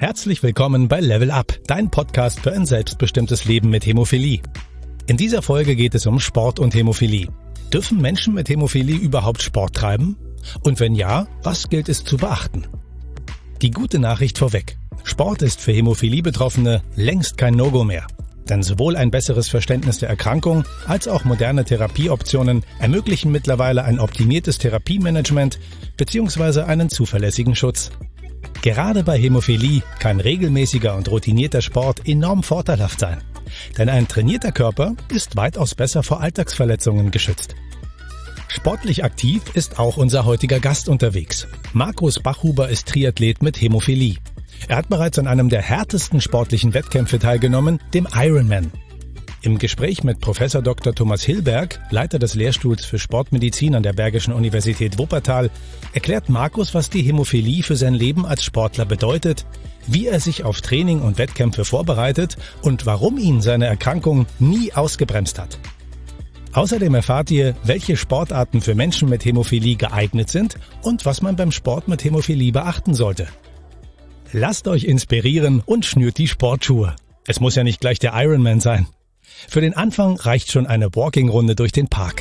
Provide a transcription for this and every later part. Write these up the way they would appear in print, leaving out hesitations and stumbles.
Herzlich willkommen bei Level Up, dein Podcast für ein selbstbestimmtes Leben mit Hämophilie. In dieser Folge geht es um Sport und Hämophilie. Dürfen Menschen mit Hämophilie überhaupt Sport treiben? Und wenn ja, was gilt es zu beachten? Die gute Nachricht vorweg. Sport ist für Hämophilie-Betroffene längst kein No-Go mehr. Denn sowohl ein besseres Verständnis der Erkrankung als auch moderne Therapieoptionen ermöglichen mittlerweile ein optimiertes Therapiemanagement bzw. einen zuverlässigen Schutz. Gerade bei Hämophilie kann regelmäßiger und routinierter Sport enorm vorteilhaft sein. Denn ein trainierter Körper ist weitaus besser vor Alltagsverletzungen geschützt. Sportlich aktiv ist auch unser heutiger Gast unterwegs. Markus Bachhuber ist Triathlet mit Hämophilie. Er hat bereits an einem der härtesten sportlichen Wettkämpfe teilgenommen, dem Ironman. Im Gespräch mit Prof. Dr. Thomas Hillberg, Leiter des Lehrstuhls für Sportmedizin an der Bergischen Universität Wuppertal, erklärt Markus, was die Hämophilie für sein Leben als Sportler bedeutet, wie er sich auf Training und Wettkämpfe vorbereitet und warum ihn seine Erkrankung nie ausgebremst hat. Außerdem erfahrt ihr, welche Sportarten für Menschen mit Hämophilie geeignet sind und was man beim Sport mit Hämophilie beachten sollte. Lasst euch inspirieren und schnürt die Sportschuhe. Es muss ja nicht gleich der Ironman sein. Für den Anfang reicht schon eine Walking-Runde durch den Park.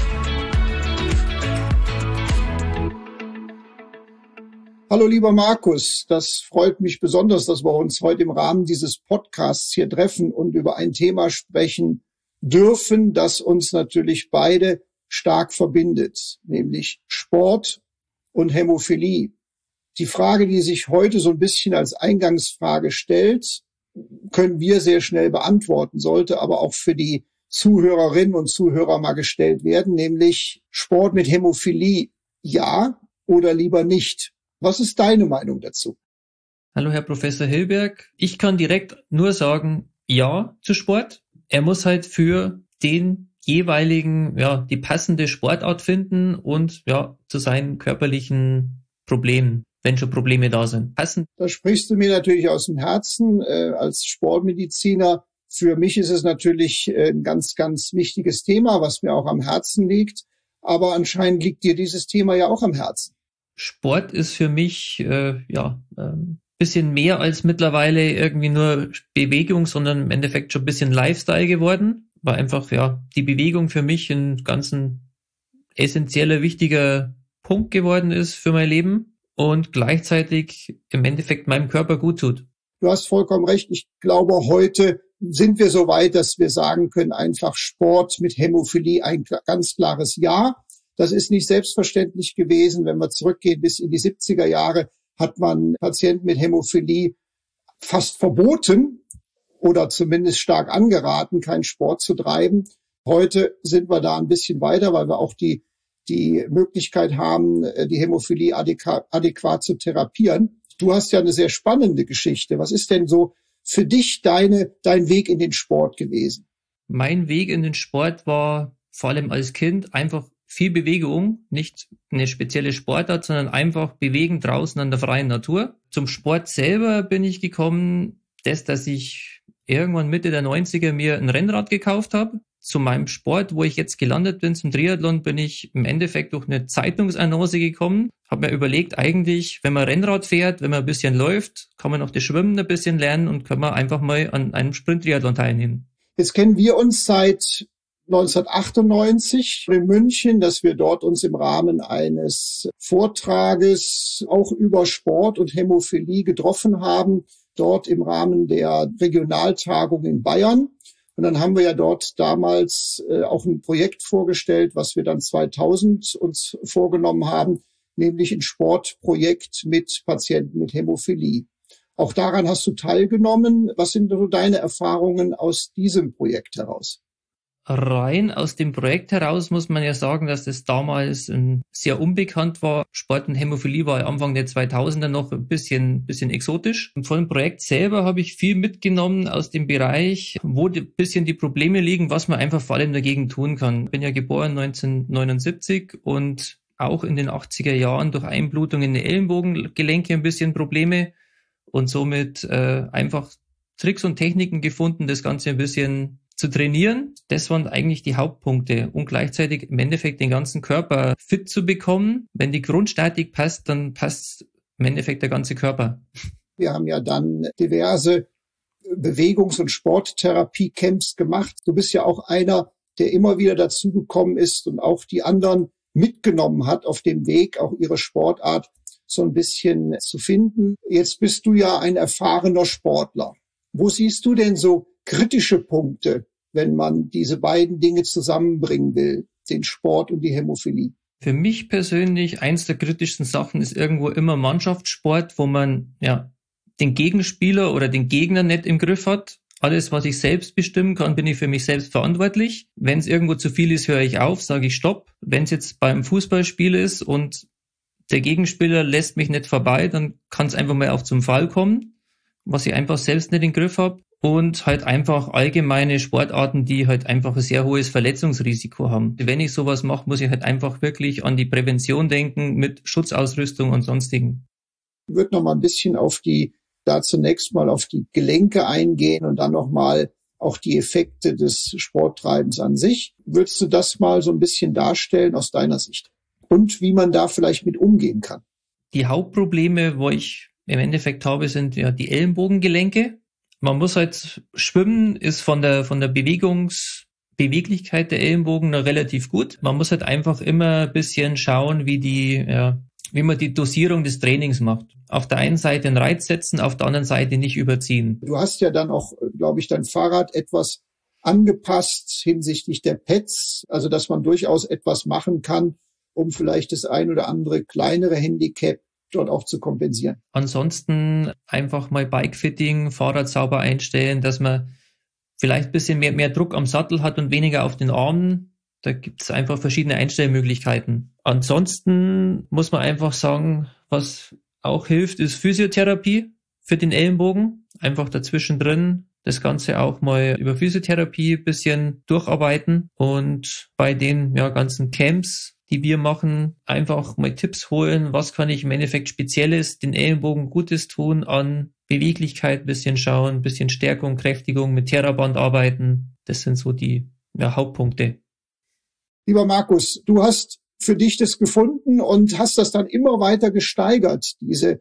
Hallo lieber Markus, das freut mich besonders, dass wir uns heute im Rahmen dieses Podcasts hier treffen und über ein Thema sprechen dürfen, das uns natürlich beide stark verbindet, nämlich Sport und Hämophilie. Die Frage, die sich heute so ein bisschen als Eingangsfrage stellt, können wir sehr schnell beantworten, sollte aber auch für die Zuhörerinnen und Zuhörer mal gestellt werden, nämlich Sport mit Hämophilie, ja oder lieber nicht? Was ist deine Meinung dazu? Hallo Herr Professor Hillberg, ich kann direkt nur sagen, ja zu Sport. Er muss halt für den jeweiligen, die passende Sportart finden und zu seinen körperlichen Problemen, wenn schon Probleme da sind, passen. Da sprichst du mir natürlich aus dem Herzen als Sportmediziner. Für mich ist es natürlich ein ganz, ganz wichtiges Thema, was mir auch am Herzen liegt. Aber anscheinend liegt dir dieses Thema ja auch am Herzen. Sport ist für mich bisschen mehr als mittlerweile irgendwie nur Bewegung, sondern im Endeffekt schon ein bisschen Lifestyle geworden, weil einfach die Bewegung für mich ein ganz essentieller, wichtiger Punkt geworden ist für mein Leben und gleichzeitig im Endeffekt meinem Körper gut tut. Du hast vollkommen recht. Ich glaube, heute sind wir so weit, dass wir sagen können, einfach Sport mit Hämophilie ein ganz klares Ja. Das ist nicht selbstverständlich gewesen. Wenn wir zurückgehen bis in die 70er Jahre, hat man Patienten mit Hämophilie fast verboten oder zumindest stark angeraten, keinen Sport zu treiben. Heute sind wir da ein bisschen weiter, weil wir auch die Möglichkeit haben, die Hämophilie adäquat zu therapieren. Du hast ja eine sehr spannende Geschichte. Was ist denn so für dich dein Weg in den Sport gewesen? Mein Weg in den Sport war vor allem als Kind einfach viel Bewegung, nicht eine spezielle Sportart, sondern einfach bewegen draußen an der freien Natur. Zum Sport selber bin ich gekommen, dass ich irgendwann Mitte der 90er mir ein Rennrad gekauft habe. Zu meinem Sport, wo ich jetzt gelandet bin, zum Triathlon, bin ich im Endeffekt durch eine Zeitungsannonce gekommen. Habe mir überlegt, eigentlich, wenn man Rennrad fährt, wenn man ein bisschen läuft, kann man auch das Schwimmen ein bisschen lernen und kann man einfach mal an einem Sprint-Triathlon teilnehmen. Jetzt kennen wir uns seit 1998 in München, dass wir dort uns im Rahmen eines Vortrages auch über Sport und Hämophilie getroffen haben, dort im Rahmen der Regionaltagung in Bayern. Und dann haben wir ja dort damals auch ein Projekt vorgestellt, was wir dann 2000 uns vorgenommen haben, nämlich ein Sportprojekt mit Patienten mit Hämophilie. Auch daran hast du teilgenommen. Was sind so deine Erfahrungen aus diesem Projekt heraus? Rein aus dem Projekt heraus muss man ja sagen, dass das damals sehr unbekannt war. Sport und Hämophilie war Anfang der 2000er noch ein bisschen exotisch. Und von dem Projekt selber habe ich viel mitgenommen aus dem Bereich, wo ein bisschen die Probleme liegen, was man einfach vor allem dagegen tun kann. Ich bin ja geboren 1979 und auch in den 80er Jahren durch Einblutung in die Ellenbogengelenke ein bisschen Probleme und somit einfach Tricks und Techniken gefunden, das Ganze ein bisschen zu trainieren. Das waren eigentlich die Hauptpunkte und gleichzeitig im Endeffekt den ganzen Körper fit zu bekommen. Wenn die Grundstatik passt, dann passt im Endeffekt der ganze Körper. Wir haben ja dann diverse Bewegungs- und Sporttherapie-Camps gemacht. Du bist ja auch einer, der immer wieder dazugekommen ist und auch die anderen mitgenommen hat auf dem Weg, auch ihre Sportart so ein bisschen zu finden. Jetzt bist du ja ein erfahrener Sportler. Wo siehst du denn so kritische Punkte, wenn man diese beiden Dinge zusammenbringen will, den Sport und die Hämophilie? Für mich persönlich eins der kritischsten Sachen ist irgendwo immer Mannschaftssport, wo man den Gegenspieler oder den Gegner nicht im Griff hat. Alles, was ich selbst bestimmen kann, bin ich für mich selbst verantwortlich. Wenn es irgendwo zu viel ist, höre ich auf, sage ich Stopp. Wenn es jetzt beim Fußballspiel ist und der Gegenspieler lässt mich nicht vorbei, dann kann es einfach mal auch zum Fall kommen, was ich einfach selbst nicht im Griff habe. Und halt einfach allgemeine Sportarten, die halt einfach ein sehr hohes Verletzungsrisiko haben. Wenn ich sowas mache, muss ich halt einfach wirklich an die Prävention denken mit Schutzausrüstung und sonstigen. Ich würde noch mal ein bisschen zunächst mal auf die Gelenke eingehen und dann noch mal auch die Effekte des Sporttreibens an sich. Würdest du das mal so ein bisschen darstellen aus deiner Sicht? Und wie man da vielleicht mit umgehen kann? Die Hauptprobleme, wo ich im Endeffekt habe, sind ja die Ellenbogengelenke. Man muss halt schwimmen, ist von der Beweglichkeit der Ellenbogen noch relativ gut. Man muss halt einfach immer ein bisschen schauen, wie man die Dosierung des Trainings macht. Auf der einen Seite einen Reiz setzen, auf der anderen Seite nicht überziehen. Du hast ja dann auch, glaube ich, dein Fahrrad etwas angepasst hinsichtlich der Pads, also dass man durchaus etwas machen kann, um vielleicht das ein oder andere kleinere Handicap dort auch zu kompensieren. Ansonsten einfach mal Bikefitting, Fahrrad sauber einstellen, dass man vielleicht ein bisschen mehr Druck am Sattel hat und weniger auf den Armen. Da gibt es einfach verschiedene Einstellmöglichkeiten. Ansonsten muss man einfach sagen, was auch hilft, ist Physiotherapie für den Ellenbogen. Einfach dazwischen drin das Ganze auch mal über Physiotherapie ein bisschen durcharbeiten und bei den ganzen Camps, die wir machen, einfach mal Tipps holen, was kann ich im Endeffekt Spezielles den Ellenbogen Gutes tun an Beweglichkeit, ein bisschen schauen, ein bisschen Stärkung, Kräftigung, mit Theraband arbeiten. Das sind so die Hauptpunkte. Lieber Markus, du hast für dich das gefunden und hast das dann immer weiter gesteigert,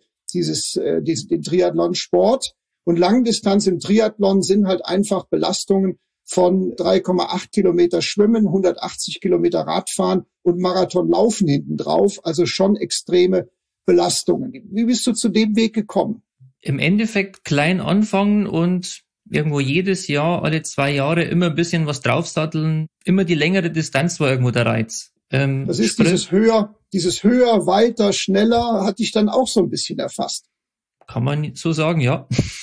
den Triathlon-Sport. Und Langdistanz im Triathlon sind halt einfach Belastungen von 3,8 Kilometer Schwimmen, 180 Kilometer Radfahren und Marathon laufen hinten drauf. Also schon extreme Belastungen. Wie bist du zu dem Weg gekommen? Im Endeffekt klein anfangen und irgendwo jedes Jahr, alle 2 Jahre immer ein bisschen was draufsatteln. Immer die längere Distanz war irgendwo der Reiz. Das ist dieses höher, weiter, schneller, hat dich dann auch so ein bisschen erfasst. Kann man so sagen, ja.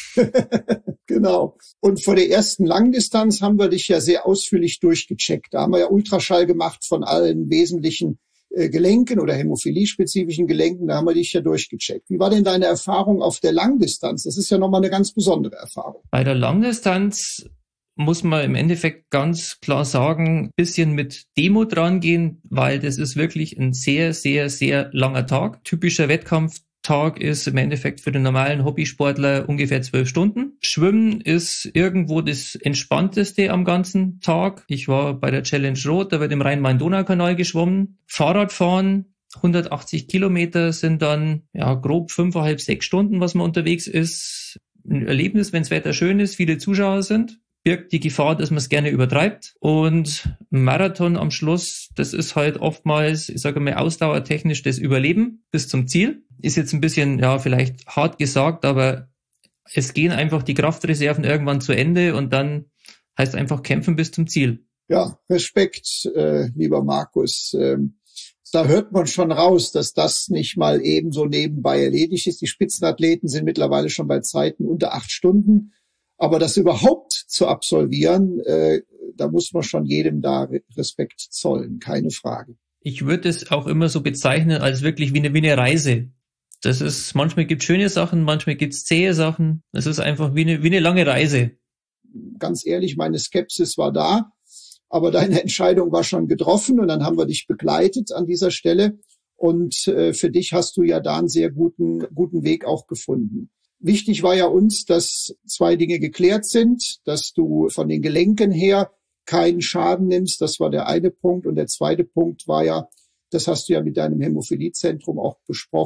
Genau. Und vor der ersten Langdistanz haben wir dich ja sehr ausführlich durchgecheckt. Da haben wir ja Ultraschall gemacht von allen wesentlichen Gelenken oder Hämophilie-spezifischen Gelenken. Da haben wir dich ja durchgecheckt. Wie war denn deine Erfahrung auf der Langdistanz? Das ist ja nochmal eine ganz besondere Erfahrung. Bei der Langdistanz muss man im Endeffekt ganz klar sagen, ein bisschen mit Demo dran gehen, weil das ist wirklich ein sehr, sehr, sehr langer Tag. Typischer Wettkampftag ist im Endeffekt für den normalen Hobbysportler ungefähr 12 Stunden. Schwimmen ist irgendwo das Entspannteste am ganzen Tag. Ich war bei der Challenge Rot, da wird im Rhein-Main-Donau-Kanal geschwommen. Fahrradfahren, 180 Kilometer sind dann grob 5,5, 6 Stunden, was man unterwegs ist. Ein Erlebnis, wenn das Wetter schön ist, viele Zuschauer sind. Birgt die Gefahr, dass man es gerne übertreibt. Und Marathon am Schluss, das ist halt oftmals, ich sage mal, ausdauertechnisch das Überleben bis zum Ziel. Ist jetzt ein bisschen, vielleicht hart gesagt, aber es gehen einfach die Kraftreserven irgendwann zu Ende und dann heißt einfach kämpfen bis zum Ziel. Ja, Respekt, lieber Markus. Da hört man schon raus, dass das nicht mal eben so nebenbei erledigt ist. Die Spitzenathleten sind mittlerweile schon bei Zeiten unter 8 Stunden. Aber das überhaupt zu absolvieren, da muss man schon jedem da Respekt zollen, keine Frage. Ich würde es auch immer so bezeichnen als wirklich wie eine Reise. Das ist, manchmal gibt es schöne Sachen, manchmal gibt es zähe Sachen. Es ist einfach wie eine lange Reise. Ganz ehrlich, meine Skepsis war da, aber deine Entscheidung war schon getroffen und dann haben wir dich begleitet an dieser Stelle. Und für dich hast du ja da einen sehr guten Weg auch gefunden. Wichtig war ja uns, dass 2 Dinge geklärt sind, dass du von den Gelenken her keinen Schaden nimmst. Das war der eine Punkt. Und der zweite Punkt war ja, das hast du ja mit deinem Hämophiliezentrum auch besprochen,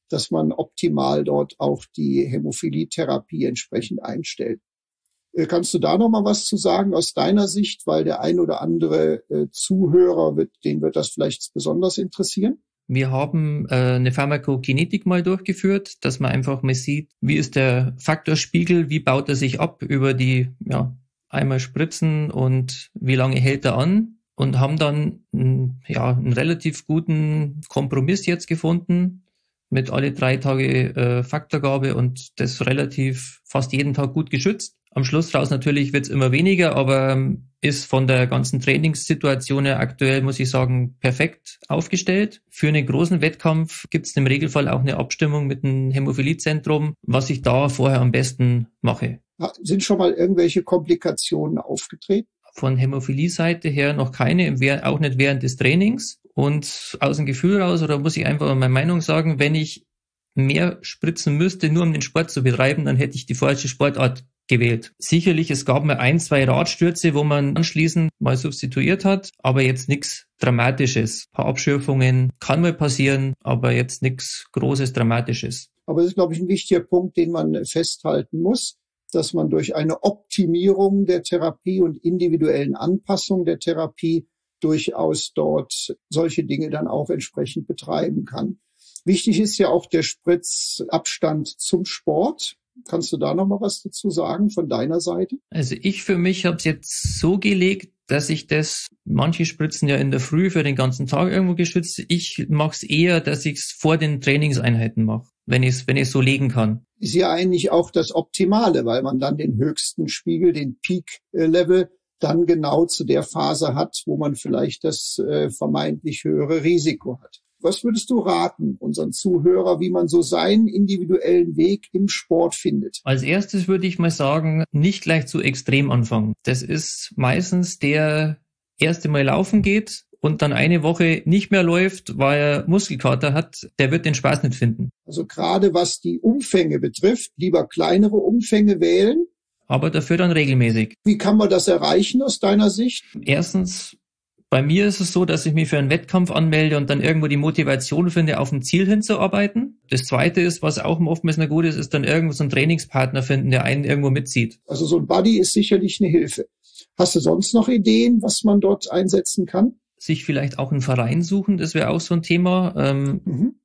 dass man optimal dort auch die Hämophilie-Therapie entsprechend einstellt. Kannst du da noch mal was zu sagen aus deiner Sicht, weil der ein oder andere Zuhörer, den wird das vielleicht besonders interessieren? Wir haben eine Pharmakokinetik mal durchgeführt, dass man einfach mal sieht, wie ist der Faktorspiegel, wie baut er sich ab über die einmal spritzen und wie lange hält er an, und haben dann einen relativ guten Kompromiss jetzt gefunden mit alle 3 Tage Faktorgabe und das relativ fast jeden Tag gut geschützt. Am Schluss raus natürlich wird es immer weniger, aber ist von der ganzen Trainingssituation her aktuell, muss ich sagen, perfekt aufgestellt. Für einen großen Wettkampf gibt es im Regelfall auch eine Abstimmung mit dem Hämophiliezentrum, was ich da vorher am besten mache. Sind schon mal irgendwelche Komplikationen aufgetreten? Von Hämophilie-Seite her noch keine, auch nicht während des Trainings. Und aus dem Gefühl raus, oder muss ich einfach meine Meinung sagen, wenn ich mehr spritzen müsste, nur um den Sport zu betreiben, dann hätte ich die falsche Sportart gewählt. Sicherlich, es gab mal 1, 2 Radstürze, wo man anschließend mal substituiert hat, aber jetzt nichts Dramatisches. Ein paar Abschürfungen kann mal passieren, aber jetzt nichts Großes, Dramatisches. Aber das ist, glaube ich, ein wichtiger Punkt, den man festhalten muss, dass man durch eine Optimierung der Therapie und individuellen Anpassung der Therapie durchaus dort solche Dinge dann auch entsprechend betreiben kann. Wichtig ist ja auch der Spritzabstand zum Sport. Kannst du da noch mal was dazu sagen von deiner Seite? Also ich für mich habe es jetzt so gelegt, dass ich manche spritzen ja in der Früh für den ganzen Tag irgendwo geschützt. Ich mache es eher, dass ich es vor den Trainingseinheiten mache, wenn ich es so legen kann. Ist ja eigentlich auch das Optimale, weil man dann den höchsten Spiegel, den Peak-Level, dann genau zu der Phase hat, wo man vielleicht das vermeintlich höhere Risiko hat. Was würdest du raten, unseren Zuhörer, wie man so seinen individuellen Weg im Sport findet? Als erstes würde ich mal sagen, nicht gleich zu extrem anfangen. Das ist meistens der erste Mal laufen geht und dann eine Woche nicht mehr läuft, weil er Muskelkater hat, der wird den Spaß nicht finden. Also gerade was die Umfänge betrifft, lieber kleinere Umfänge wählen. Aber dafür dann regelmäßig. Wie kann man das erreichen aus deiner Sicht? Erstens, bei mir ist es so, dass ich mich für einen Wettkampf anmelde und dann irgendwo die Motivation finde, auf ein Ziel hinzuarbeiten. Das Zweite ist, was auch oftmals noch gut ist dann irgendwo so einen Trainingspartner finden, der einen irgendwo mitzieht. Also so ein Buddy ist sicherlich eine Hilfe. Hast du sonst noch Ideen, was man dort einsetzen kann? Sich vielleicht auch einen Verein suchen, das wäre auch so ein Thema.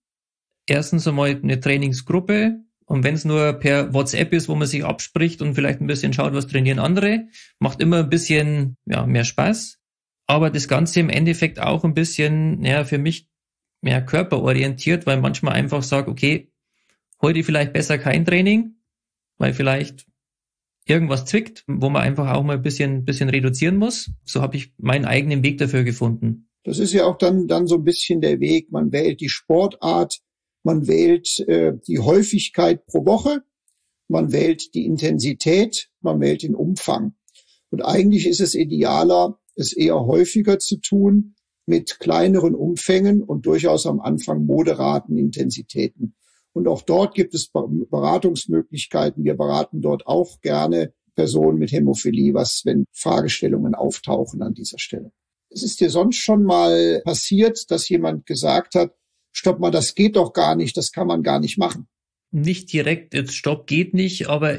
Erstens einmal eine Trainingsgruppe. Und wenn es nur per WhatsApp ist, wo man sich abspricht und vielleicht ein bisschen schaut, was trainieren andere, macht immer ein bisschen mehr Spaß. Aber das Ganze im Endeffekt auch ein bisschen, für mich mehr körperorientiert, weil manchmal einfach sagt, okay, heute vielleicht besser kein Training, weil vielleicht irgendwas zwickt, wo man einfach auch mal ein bisschen reduzieren muss. So habe ich meinen eigenen Weg dafür gefunden. Das ist ja auch dann so ein bisschen der Weg. Man wählt die Sportart, man wählt die Häufigkeit pro Woche, man wählt die Intensität, man wählt den Umfang. Und eigentlich ist es idealer, es eher häufiger zu tun mit kleineren Umfängen und durchaus am Anfang moderaten Intensitäten. Und auch dort gibt es Beratungsmöglichkeiten. Wir beraten dort auch gerne Personen mit Hämophilie, wenn Fragestellungen auftauchen an dieser Stelle. Es ist dir sonst schon mal passiert, dass jemand gesagt hat, stopp mal, das geht doch gar nicht, das kann man gar nicht machen? Nicht direkt, jetzt Stopp geht nicht, aber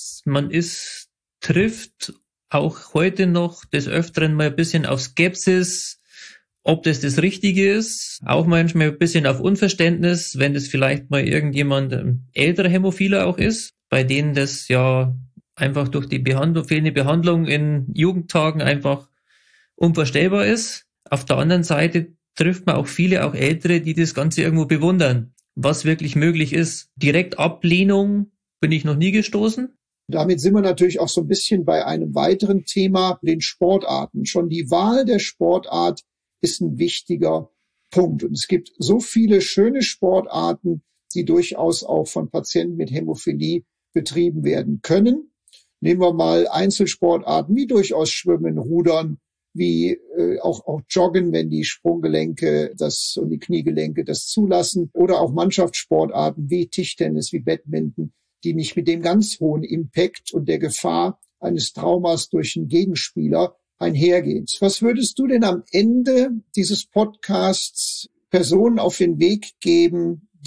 trifft auch heute noch des Öfteren mal ein bisschen auf Skepsis, ob das Richtige ist. Auch manchmal ein bisschen auf Unverständnis, wenn das vielleicht mal irgendjemand älterer Hämophiler auch ist, bei denen das ja einfach durch die fehlende Behandlung in Jugendtagen einfach unvorstellbar ist. Auf der anderen Seite trifft man auch viele, auch Ältere, die das Ganze irgendwo bewundern, was wirklich möglich ist. Direkt Ablehnung bin ich noch nie gestoßen. Damit sind wir natürlich auch so ein bisschen bei einem weiteren Thema, den Sportarten. Schon die Wahl der Sportart ist ein wichtiger Punkt. Und es gibt so viele schöne Sportarten, die durchaus auch von Patienten mit Hämophilie betrieben werden können. Nehmen wir mal Einzelsportarten wie durchaus Schwimmen, Rudern, wie auch Joggen, wenn die Sprunggelenke und die Kniegelenke das zulassen. Oder auch Mannschaftssportarten wie Tischtennis, wie Badminton, die nicht mit dem ganz hohen Impact und der Gefahr eines Traumas durch einen Gegenspieler einhergeht. Was würdest du denn am Ende dieses Podcasts Personen auf den Weg geben, die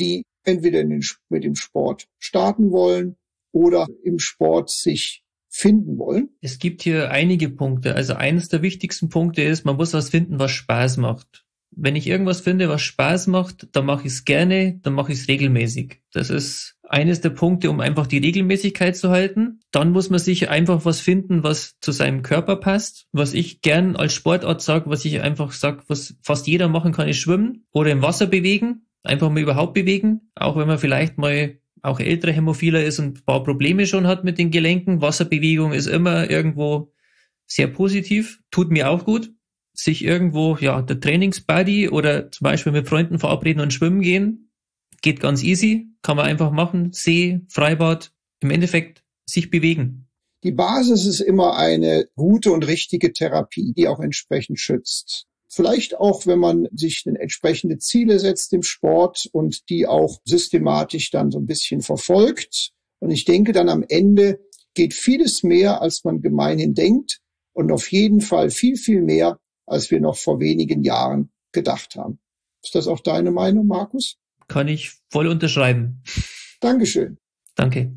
entweder mit dem Sport starten wollen oder im Sport sich finden wollen? Es gibt hier einige Punkte. Also eines der wichtigsten Punkte ist, man muss was finden, was Spaß macht. Wenn ich irgendwas finde, was Spaß macht, dann mache ich es gerne, dann mache ich es regelmäßig. Das ist eines der Punkte, um einfach die Regelmäßigkeit zu halten. Dann muss man sich einfach was finden, was zu seinem Körper passt. Was ich gern als Sportart sage, was ich einfach sage, was fast jeder machen kann, ist schwimmen oder im Wasser bewegen. Einfach mal überhaupt bewegen. Auch wenn man vielleicht mal auch älterer Hämophiler ist und ein paar Probleme schon hat mit den Gelenken. Wasserbewegung ist immer irgendwo sehr positiv. Tut mir auch gut. Sich irgendwo, der Trainingsbuddy oder zum Beispiel mit Freunden verabreden und schwimmen gehen, geht ganz easy, kann man einfach machen, See, Freibad, im Endeffekt sich bewegen. Die Basis ist immer eine gute und richtige Therapie, die auch entsprechend schützt. Vielleicht auch, wenn man sich entsprechende Ziele setzt im Sport und die auch systematisch dann so ein bisschen verfolgt. Und ich denke, dann am Ende geht vieles mehr, als man gemeinhin denkt und auf jeden Fall viel, viel mehr, als wir noch vor wenigen Jahren gedacht haben. Ist das auch deine Meinung, Markus? Kann ich voll unterschreiben. Dankeschön. Danke.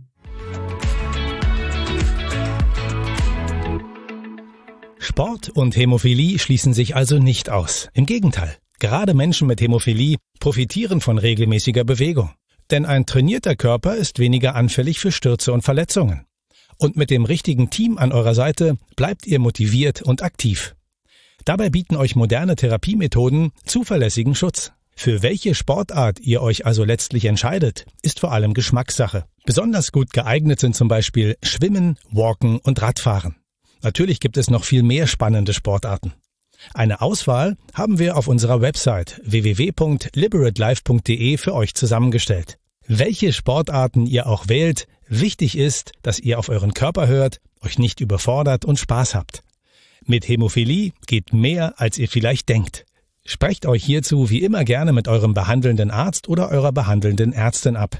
Sport und Hämophilie schließen sich also nicht aus. Im Gegenteil, gerade Menschen mit Hämophilie profitieren von regelmäßiger Bewegung. Denn ein trainierter Körper ist weniger anfällig für Stürze und Verletzungen. Und mit dem richtigen Team an eurer Seite bleibt ihr motiviert und aktiv. Dabei bieten euch moderne Therapiemethoden zuverlässigen Schutz. Für welche Sportart ihr euch also letztlich entscheidet, ist vor allem Geschmackssache. Besonders gut geeignet sind zum Beispiel Schwimmen, Walken und Radfahren. Natürlich gibt es noch viel mehr spannende Sportarten. Eine Auswahl haben wir auf unserer Website www.liberatelife.de für euch zusammengestellt. Welche Sportarten ihr auch wählt, wichtig ist, dass ihr auf euren Körper hört, euch nicht überfordert und Spaß habt. Mit Hämophilie geht mehr, als ihr vielleicht denkt. Sprecht euch hierzu wie immer gerne mit eurem behandelnden Arzt oder eurer behandelnden Ärztin ab.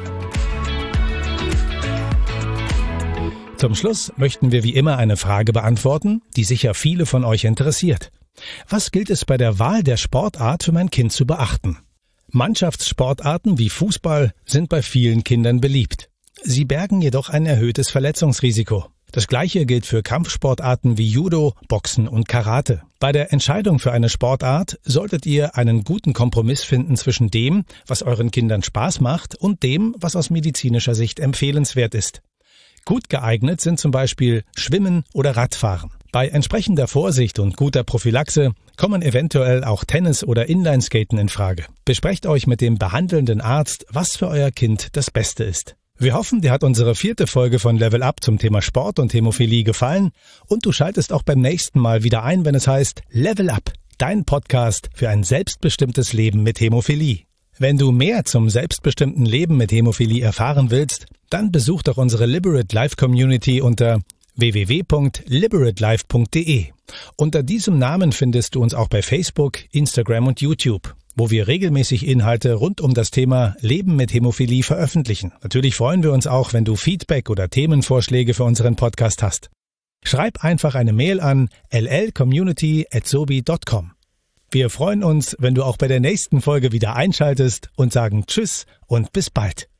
Zum Schluss möchten wir wie immer eine Frage beantworten, die sicher viele von euch interessiert. Was gilt es bei der Wahl der Sportart für mein Kind zu beachten? Mannschaftssportarten wie Fußball sind bei vielen Kindern beliebt. Sie bergen jedoch ein erhöhtes Verletzungsrisiko. Das Gleiche gilt für Kampfsportarten wie Judo, Boxen und Karate. Bei der Entscheidung für eine Sportart solltet ihr einen guten Kompromiss finden zwischen dem, was euren Kindern Spaß macht, und dem, was aus medizinischer Sicht empfehlenswert ist. Gut geeignet sind zum Beispiel Schwimmen oder Radfahren. Bei entsprechender Vorsicht und guter Prophylaxe kommen eventuell auch Tennis oder Inlineskaten in Frage. Besprecht euch mit dem behandelnden Arzt, was für euer Kind das Beste ist. Wir hoffen, dir hat unsere 4. Folge von Level Up zum Thema Sport und Hämophilie gefallen und du schaltest auch beim nächsten Mal wieder ein, wenn es heißt Level Up, dein Podcast für ein selbstbestimmtes Leben mit Hämophilie. Wenn du mehr zum selbstbestimmten Leben mit Hämophilie erfahren willst, dann besuch doch unsere Liberate Life Community unter www.liberatelife.de. Unter diesem Namen findest du uns auch bei Facebook, Instagram und YouTube, wo wir regelmäßig Inhalte rund um das Thema Leben mit Hämophilie veröffentlichen. Natürlich freuen wir uns auch, wenn du Feedback oder Themenvorschläge für unseren Podcast hast. Schreib einfach eine Mail an llcommunity@sobi.com. Wir freuen uns, wenn du auch bei der nächsten Folge wieder einschaltest und sagen Tschüss und bis bald.